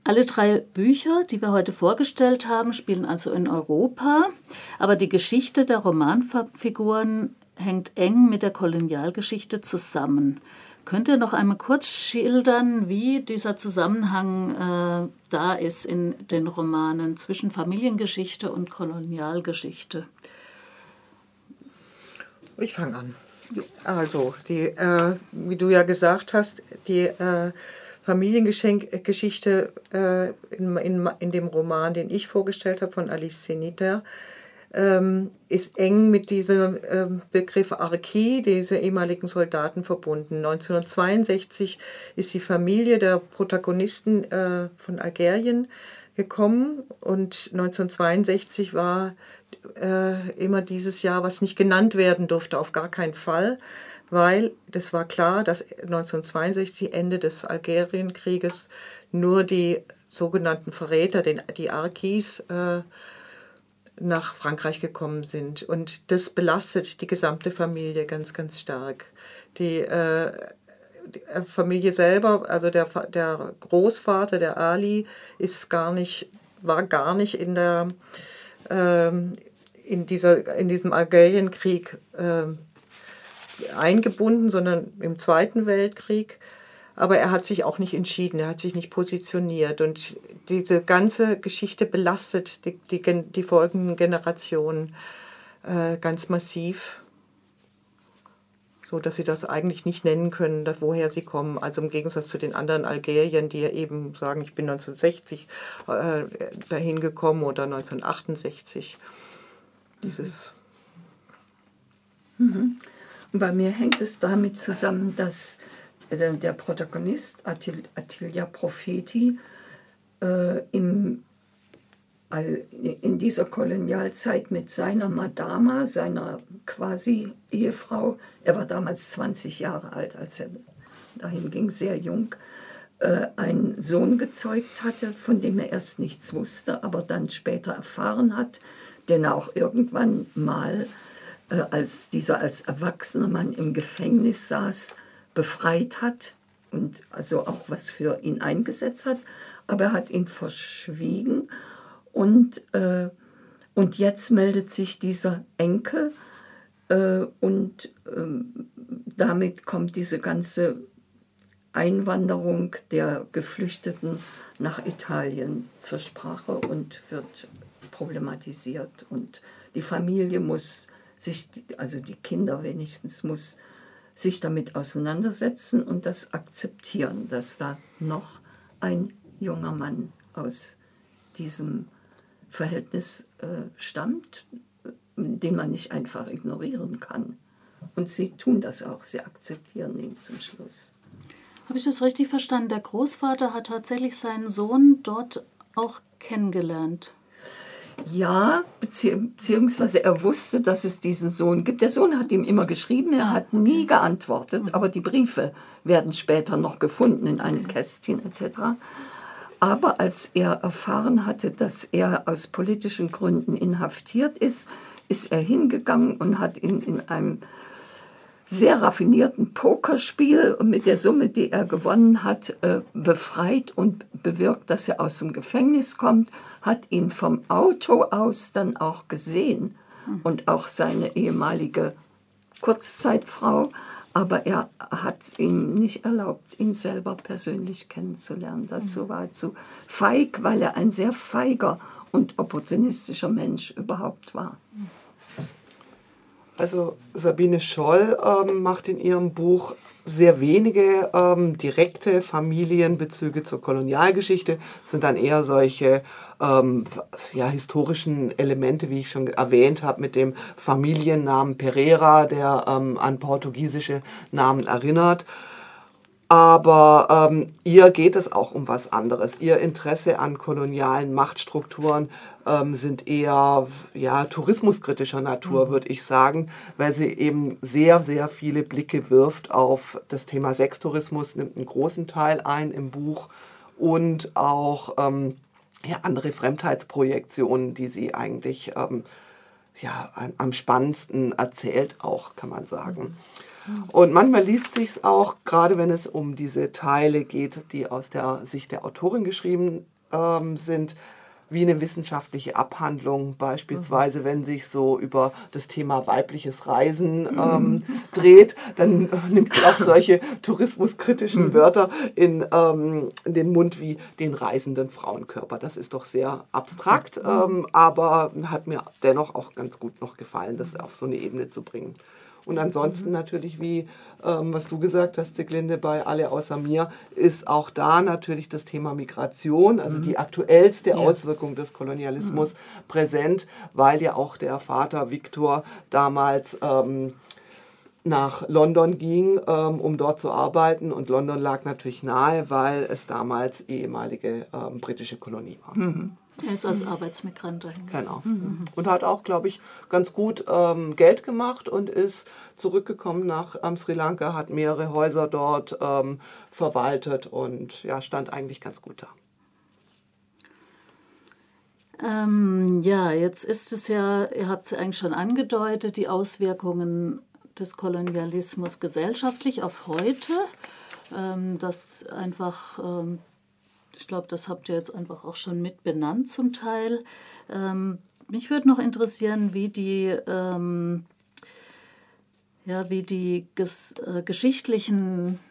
Alle 3 Bücher, die wir heute vorgestellt haben, spielen also in Europa, aber die Geschichte der Romanfiguren hängt eng mit der Kolonialgeschichte zusammen. Könnt ihr noch einmal kurz schildern, wie dieser Zusammenhang da ist in den Romanen zwischen Familiengeschichte und Kolonialgeschichte? Ich fange an. Also, wie du ja gesagt hast, die Familiengeschichte in dem Roman, den ich vorgestellt habe, von Alice Zeniter, ist eng mit diesem Begriff Archie, diese ehemaligen Soldaten, verbunden. 1962 ist die Familie der Protagonisten von Algerien gekommen und 1962 war immer dieses Jahr, was nicht genannt werden durfte, auf gar keinen Fall, weil das war klar, dass 1962, Ende des Algerienkrieges, nur die sogenannten Verräter, die Archis, nach Frankreich gekommen sind. Und das belastet die gesamte Familie ganz, ganz stark. Die Familie selber, also der Großvater, der Ali, war gar nicht in diesem Algerienkrieg eingebunden, sondern im Zweiten Weltkrieg. Aber er hat sich auch nicht entschieden, er hat sich nicht positioniert. Und diese ganze Geschichte belastet die folgenden Generationen ganz massiv, so dass sie das eigentlich nicht nennen können, woher sie kommen. Also im Gegensatz zu den anderen Algeriern, die ja eben sagen, ich bin 1960 dahin gekommen oder 1968. Und bei mir hängt es damit zusammen, dass der Protagonist Attilja Profeti in dieser Kolonialzeit mit seiner Madama, seiner quasi Ehefrau, er war damals 20 Jahre alt, als er dahin ging, sehr jung, einen Sohn gezeugt hatte, von dem er erst nichts wusste, aber dann später erfahren hat, den er auch irgendwann mal, als dieser als erwachsener Mann im Gefängnis saß, befreit hat und also auch was für ihn eingesetzt hat, aber er hat ihn verschwiegen und jetzt meldet sich dieser Enkel und damit kommt diese ganze Einwanderung der Geflüchteten nach Italien zur Sprache und wird problematisiert und die Familie muss sich, also die Kinder wenigstens, muss sich damit auseinandersetzen und das akzeptieren, dass da noch ein junger Mann aus diesem Verhältnis stammt, den man nicht einfach ignorieren kann. Und sie tun das auch, sie akzeptieren ihn zum Schluss. Habe ich das richtig verstanden? Der Großvater hat tatsächlich seinen Sohn dort auch kennengelernt. Ja, beziehungsweise er wusste, dass es diesen Sohn gibt. Der Sohn hat ihm immer geschrieben, er hat nie geantwortet, aber die Briefe werden später noch gefunden in einem Kästchen etc. Aber als er erfahren hatte, dass er aus politischen Gründen inhaftiert ist er hingegangen und hat ihn in einem sehr raffinierten Pokerspiel und mit der Summe, die er gewonnen hat, befreit und bewirkt, dass er aus dem Gefängnis kommt, hat ihn vom Auto aus dann auch gesehen und auch seine ehemalige Kurzzeitfrau, aber er hat ihm nicht erlaubt, ihn selber persönlich kennenzulernen. Dazu war er zu feig, weil er ein sehr feiger und opportunistischer Mensch überhaupt war. Also Sabine Scholl macht in ihrem Buch sehr wenige direkte Familienbezüge zur Kolonialgeschichte. Es sind dann eher solche historischen Elemente, wie ich schon erwähnt habe, mit dem Familiennamen Pereira, der an portugiesische Namen erinnert. Aber ihr geht es auch um was anderes. Ihr Interesse an kolonialen Machtstrukturen sind eher tourismuskritischer Natur, würde ich sagen, weil sie eben sehr, sehr viele Blicke wirft auf das Thema Sextourismus, nimmt einen großen Teil ein im Buch und auch andere Fremdheitsprojektionen, die sie eigentlich am spannendsten erzählt auch, kann man sagen. Und manchmal liest sich's auch, gerade wenn es um diese Teile geht, die aus der Sicht der Autorin geschrieben sind wie eine wissenschaftliche Abhandlung, beispielsweise wenn sich so über das Thema weibliches Reisen dreht, dann nimmt sie auch solche tourismuskritischen Wörter in den Mund wie den reisenden Frauenkörper. Das ist doch sehr abstrakt, aber hat mir dennoch auch ganz gut noch gefallen, das auf so eine Ebene zu bringen. Und ansonsten natürlich, wie was du gesagt hast, Sieglinde, bei Alle außer mir, ist auch da natürlich das Thema Migration, also die aktuellste Auswirkung des Kolonialismus präsent, weil ja auch der Vater Viktor damals nach London ging, um dort zu arbeiten. Und London lag natürlich nahe, weil es damals ehemalige britische Kolonie war. Er ist als Arbeitsmigrant dahin. Genau. Und hat auch, glaube ich, ganz gut Geld gemacht und ist zurückgekommen nach Sri Lanka, hat mehrere Häuser dort verwaltet und ja, stand eigentlich ganz gut da. Ja, jetzt ist es ja, ihr habt es ja eigentlich schon angedeutet, die Auswirkungen des Kolonialismus gesellschaftlich auf heute. Das einfach, ich glaube, das habt ihr jetzt einfach auch schon mit benannt zum Teil. Mich würde noch interessieren, wie die geschichtlichen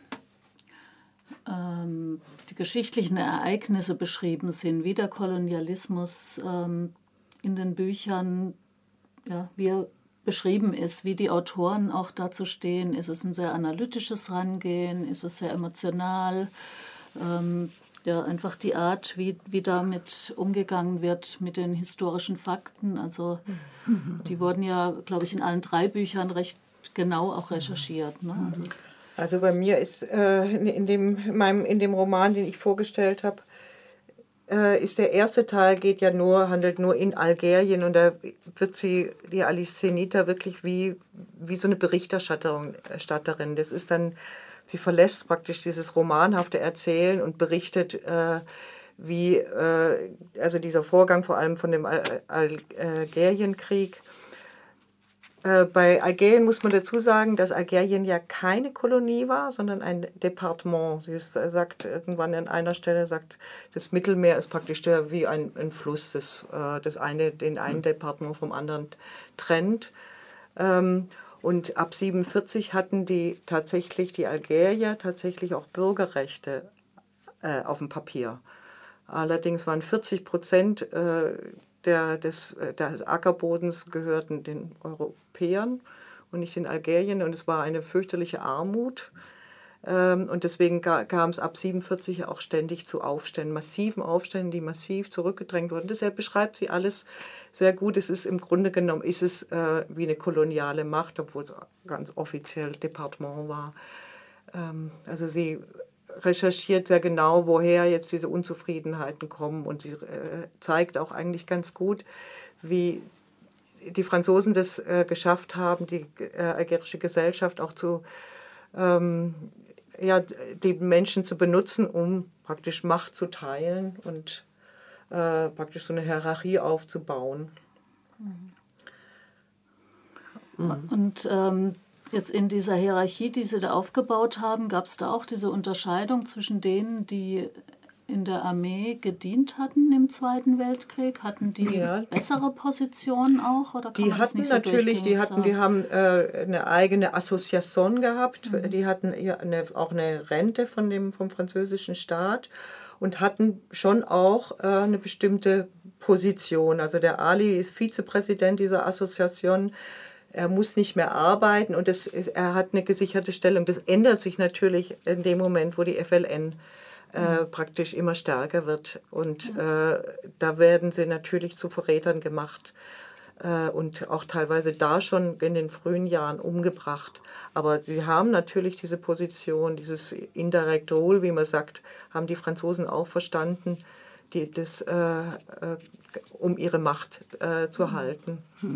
Ereignisse beschrieben sind, wie der Kolonialismus in den Büchern, wie er beschrieben ist, wie die Autoren auch dazu stehen. Ist es ein sehr analytisches Rangehen? Ist es sehr emotional? Einfach die Art, wie damit umgegangen wird mit den historischen Fakten. Also die wurden ja, glaube ich, in allen 3 Büchern recht genau auch recherchiert. Ne? Also bei mir ist in dem Roman, den ich vorgestellt habe, ist der erste Teil handelt nur in Algerien, und da wird die Alice Zenita wirklich wie so eine Berichterstatterin. Das ist dann, sie verlässt praktisch dieses romanhafte Erzählen und berichtet, wie also dieser Vorgang vor allem von dem Algerienkrieg. Bei Algerien muss man dazu sagen, dass Algerien ja keine Kolonie war, sondern ein Departement. Sie sagt irgendwann an einer Stelle, das Mittelmeer ist praktisch wie ein Fluss, den einen Departement vom anderen trennt. Und ab 1947 hatten die Algerier tatsächlich auch Bürgerrechte auf dem Papier. Allerdings waren 40% des Ackerbodens gehörten den Europäern und nicht den Algeriern, und es war eine fürchterliche Armut. Und deswegen kam es ab 1947 auch ständig zu Aufständen, massiven Aufständen, die massiv zurückgedrängt wurden. Deshalb beschreibt sie alles sehr gut. Es ist im Grunde genommen wie eine koloniale Macht, obwohl es ganz offiziell Departement war. Also sie recherchiert sehr genau, woher jetzt diese Unzufriedenheiten kommen, und sie zeigt auch eigentlich ganz gut, wie die Franzosen das geschafft haben, die algerische Gesellschaft auch die Menschen zu benutzen, um praktisch Macht zu teilen und praktisch so eine Hierarchie aufzubauen. Und jetzt in dieser Hierarchie, die Sie da aufgebaut haben, gab es da auch diese Unterscheidung zwischen denen, die in der Armee gedient hatten im Zweiten Weltkrieg? Hatten die bessere Positionen auch? Oder kann man das nicht so durchgängig sagen? Die haben eine eigene Association gehabt. Die hatten auch eine Rente vom französischen Staat und hatten schon auch eine bestimmte Position. Also der Ali ist Vizepräsident dieser Association. Er muss nicht mehr arbeiten, und er hat eine gesicherte Stellung. Das ändert sich natürlich in dem Moment, wo die FLN praktisch immer stärker wird. Und da werden sie natürlich zu Verrätern gemacht und auch teilweise da schon in den frühen Jahren umgebracht. Aber sie haben natürlich diese Position, dieses Indirect Rule, wie man sagt, haben die Franzosen auch verstanden, um ihre Macht zu halten.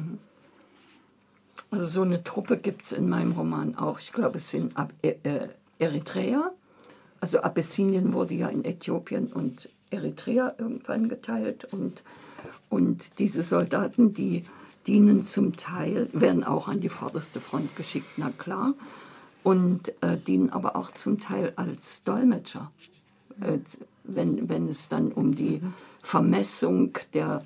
Also so eine Truppe gibt es in meinem Roman auch. Ich glaube, es sind Eritreer. Also Abessinien wurde ja in Äthiopien und Eritrea irgendwann geteilt. Und diese Soldaten, die dienen zum Teil, werden auch an die vorderste Front geschickt, na klar. Und dienen aber auch zum Teil als Dolmetscher. wenn es dann um die Vermessung der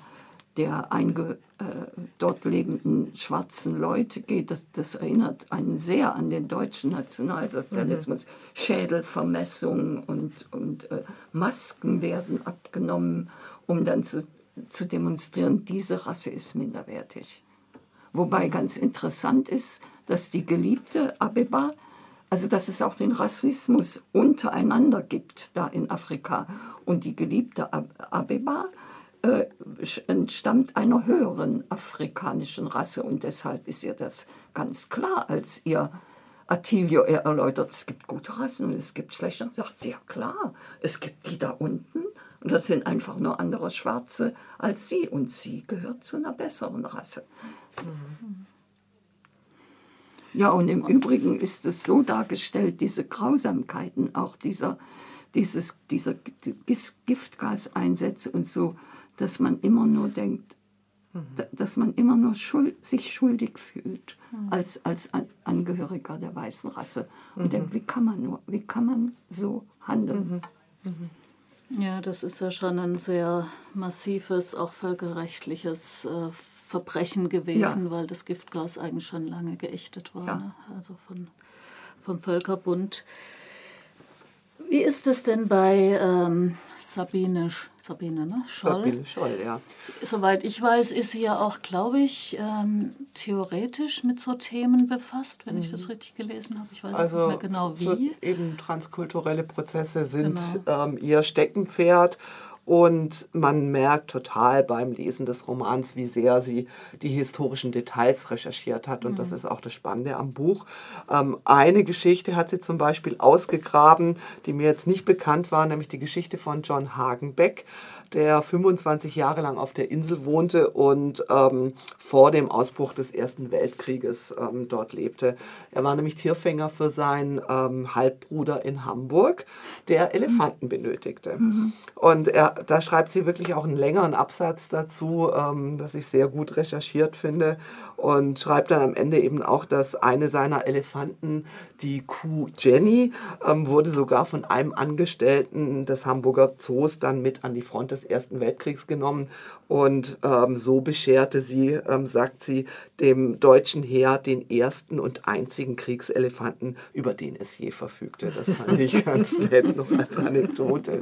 dort lebenden schwarzen Leute geht, das erinnert einen sehr an den deutschen Nationalsozialismus. Schädelvermessung und Masken werden abgenommen, um dann zu demonstrieren, diese Rasse ist minderwertig. Wobei ganz interessant ist, dass die geliebte Abeba, also dass es auch den Rassismus untereinander gibt da in Afrika. Und die geliebte Abeba entstammt einer höheren afrikanischen Rasse. Und deshalb ist ihr das ganz klar, als ihr Attilio erläutert, es gibt gute Rassen und es gibt schlechte. Und sagt sie, ja klar, es gibt die da unten. Und das sind einfach nur andere Schwarze als sie. Und sie gehört zu einer besseren Rasse. Ja, und im Übrigen ist es so dargestellt, diese Grausamkeiten, auch diese Giftgaseinsätze und so, dass man immer nur denkt, dass man immer nur sich schuldig fühlt als Angehöriger der weißen Rasse. Und denkt, wie kann man so handeln? Ja, das ist ja schon ein sehr massives, auch völkerrechtliches Verbrechen gewesen, weil das Giftgas eigentlich schon lange geächtet war, ne? Also vom Völkerbund. Wie ist es denn bei Sabine, ne? Scholl? Sabine Scholl, ja. Soweit ich weiß, ist sie ja auch, glaube ich, theoretisch mit so Themen befasst, wenn ich das richtig gelesen habe. Ich weiß nicht mehr genau wie. Eben transkulturelle Prozesse sind ihr Steckenpferd. Und man merkt total beim Lesen des Romans, wie sehr sie die historischen Details recherchiert hat. Und das ist auch das Spannende am Buch. Eine Geschichte hat sie zum Beispiel ausgegraben, die mir jetzt nicht bekannt war, nämlich die Geschichte von John Hagenbeck, der 25 Jahre lang auf der Insel wohnte und vor dem Ausbruch des Ersten Weltkrieges dort lebte. Er war nämlich Tierfänger für seinen Halbbruder in Hamburg, der Elefanten benötigte. Und da schreibt sie wirklich auch einen längeren Absatz dazu, das ich sehr gut recherchiert finde, und schreibt dann am Ende eben auch, dass eine seiner Elefanten, die Kuh Jenny, wurde sogar von einem Angestellten des Hamburger Zoos dann mit an die Front des Ersten Weltkriegs genommen, und so bescherte sie, sagt sie, dem deutschen Heer den ersten und einzigen Kriegselefanten, über den es je verfügte. Das fand ich ganz nett, noch als Anekdote.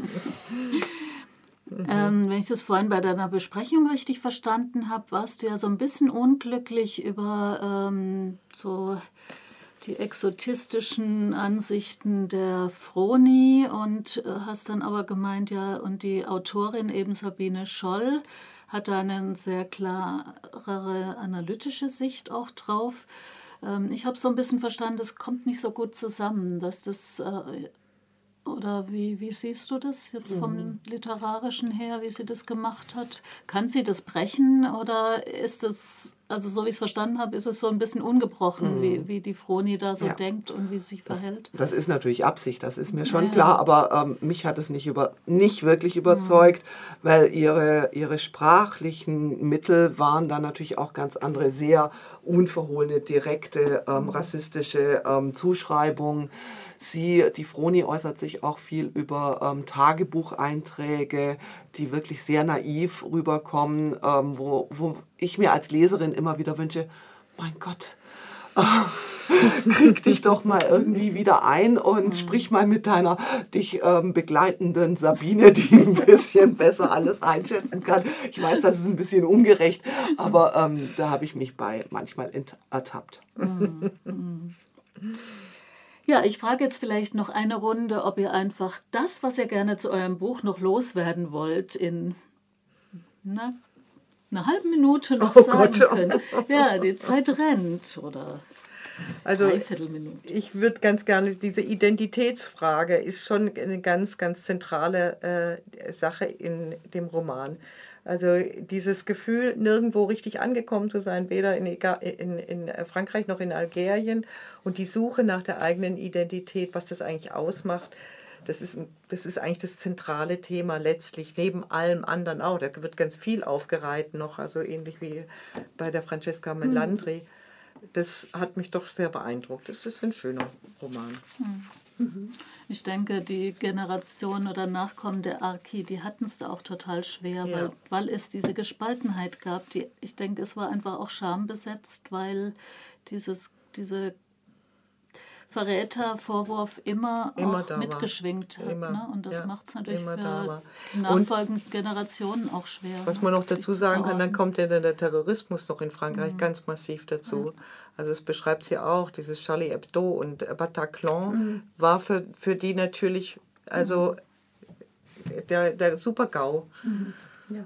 Wenn ich das vorhin bei deiner Besprechung richtig verstanden habe, warst du ja so ein bisschen unglücklich über so die exotistischen Ansichten der Vroni und hast dann aber gemeint, ja, und die Autorin eben Sabine Scholl hat da eine sehr klarere analytische Sicht auch drauf. Ich habe so ein bisschen verstanden, das kommt nicht so gut zusammen, dass das... Oder wie siehst du das jetzt vom Literarischen her, wie sie das gemacht hat? Kann sie das brechen oder ist es, also so wie ich es verstanden habe, ist es so ein bisschen ungebrochen, wie die Vroni da so denkt und wie sie sich verhält? Das ist natürlich Absicht, das ist mir schon klar, aber mich hat es nicht wirklich überzeugt, weil ihre sprachlichen Mittel waren dann natürlich auch ganz andere, sehr unverhohlene, direkte, rassistische Zuschreibungen. Die Vroni äußert sich auch viel über Tagebucheinträge, die wirklich sehr naiv rüberkommen, wo ich mir als Leserin immer wieder wünsche, mein Gott, krieg dich doch mal irgendwie wieder ein und sprich mal mit deiner dich begleitenden Sabine, die ein bisschen besser alles einschätzen kann. Ich weiß, das ist ein bisschen ungerecht, aber da habe ich mich bei manchmal ertappt. Ja, ich frage jetzt vielleicht noch eine Runde, ob ihr einfach das, was ihr gerne zu eurem Buch noch loswerden wollt, in einer halben Minute noch sagen könnt. Ja, die Zeit rennt, oder Dreiviertelminute. Ich würde ganz gerne, diese Identitätsfrage ist schon eine ganz, ganz zentrale Sache in dem Roman. Also dieses Gefühl, nirgendwo richtig angekommen zu sein, weder in Frankreich noch in Algerien, und die Suche nach der eigenen Identität, was das eigentlich ausmacht, das ist eigentlich das zentrale Thema letztlich, neben allem anderen auch. Da wird ganz viel aufgereiht noch, also ähnlich wie bei der Francesca Melandri. Das hat mich doch sehr beeindruckt. Das ist ein schöner Roman. Ich denke, die Generation oder Nachkommen der Arki, die hatten es da auch total schwer, Ja. weil es diese Gespaltenheit gab. Ich denke, es war einfach auch schambesetzt, weil diese Verrätervorwurf immer Immer auch da war. mitgeschwingt hat. Immer, Ne? Und das ja, macht es natürlich immer da für war. die nachfolgenden Generationen auch schwer. Was ne? man noch sich dazu zu sagen kann, dann verorten. kommt ja dann der Terrorismus noch in Frankreich ganz massiv dazu. Also es beschreibt sie auch, dieses Charlie Hebdo und Bataclan war für die natürlich, also der Super-GAU. Ja.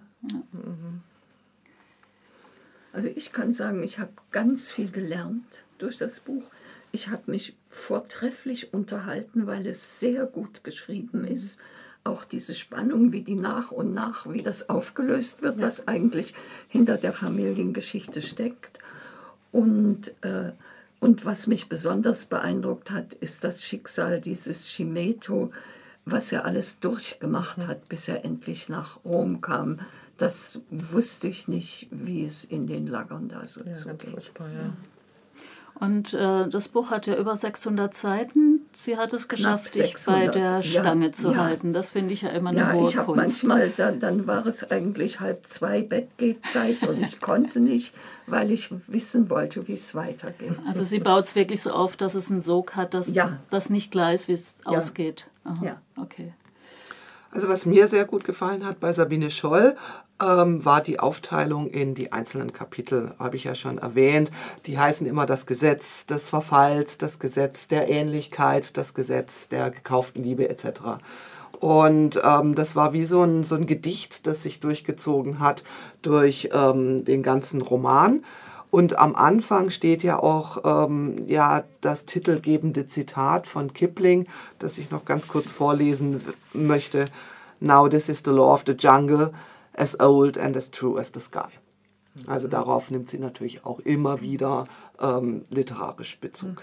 Also ich kann sagen, ich habe ganz viel gelernt durch das Buch. Ich habe mich vortrefflich unterhalten, weil es sehr gut geschrieben ist. Auch diese Spannung, wie die nach und nach, wie das aufgelöst wird, was eigentlich hinter der Familiengeschichte steckt. Und was mich besonders beeindruckt hat, ist das Schicksal dieses Schimeto, was er alles durchgemacht hat, bis er endlich nach Rom kam. Das wusste ich nicht, wie es in den Lagern da so Ganz zugeht. furchtbar, ja. Und das Buch hat ja über 600 Seiten. Sie hat es geschafft, dich bei 600, der ja, Stange zu ja. halten. Das finde ich ja immer eine Ja, hohe ich habe Kunst. manchmal, dann war es eigentlich 1:30 Bettgehzeit und ich konnte nicht, weil ich wissen wollte, wie es weitergeht. Also sie baut es wirklich so auf, dass es einen Sog hat, dass Ja. das nicht klar ist, wie es Ja. ausgeht. Aha, Ja. okay. Also was mir sehr gut gefallen hat bei Sabine Scholl, war die Aufteilung in die einzelnen Kapitel, habe ich ja schon erwähnt. Die heißen immer das Gesetz des Verfalls, das Gesetz der Ähnlichkeit, das Gesetz der gekauften Liebe etc. Und das war wie so ein Gedicht, das sich durchgezogen hat durch den ganzen Roman. Und am Anfang steht ja auch das titelgebende Zitat von Kipling, das ich noch ganz kurz vorlesen möchte. Now this is the law of the jungle, as old and as true as the sky. Also darauf nimmt sie natürlich auch immer wieder literarisch Bezug.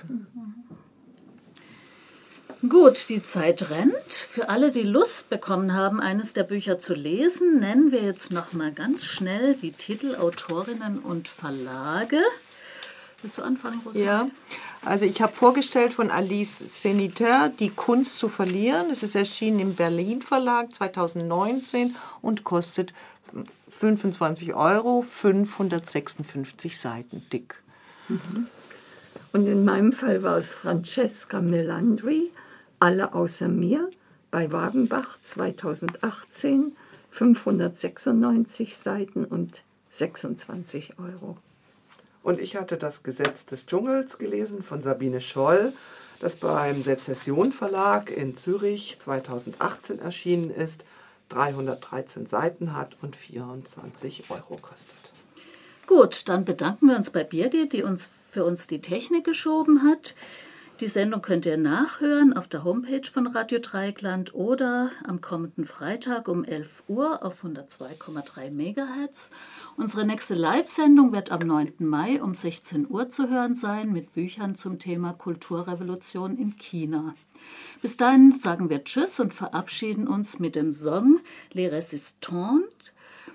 Gut, die Zeit rennt. Für alle, die Lust bekommen haben, eines der Bücher zu lesen, nennen wir jetzt noch mal ganz schnell die Titel, Autorinnen und Verlage. Willst du anfangen, Rosa? Ja, also ich habe vorgestellt von Alice Seniter, Die Kunst zu verlieren. Es ist erschienen im Berlin Verlag 2019 und kostet 25 €, 556 Seiten dick. Und in meinem Fall war es Francesca Melandri, Alle außer mir, bei Wagenbach 2018, 596 Seiten und 26 €. Und ich hatte das Gesetz des Dschungels gelesen von Sabine Scholl, das beim Sezession Verlag in Zürich 2018 erschienen ist, 313 Seiten hat und 24 € kostet. Gut, dann bedanken wir uns bei Birgit, die für uns die Technik geschoben hat. Die Sendung könnt ihr nachhören auf der Homepage von Radio Dreieckland oder am kommenden Freitag um 11 Uhr auf 102,3 MHz. Unsere nächste Live-Sendung wird am 9. Mai um 16 Uhr zu hören sein mit Büchern zum Thema Kulturrevolution in China. Bis dahin sagen wir Tschüss und verabschieden uns mit dem Song Les Résistantes.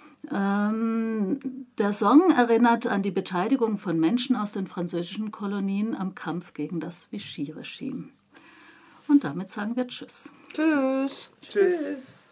Der Song erinnert an die Beteiligung von Menschen aus den französischen Kolonien am Kampf gegen das Vichy-Regime. Und damit sagen wir Tschüss. Tschüss. Tschüss.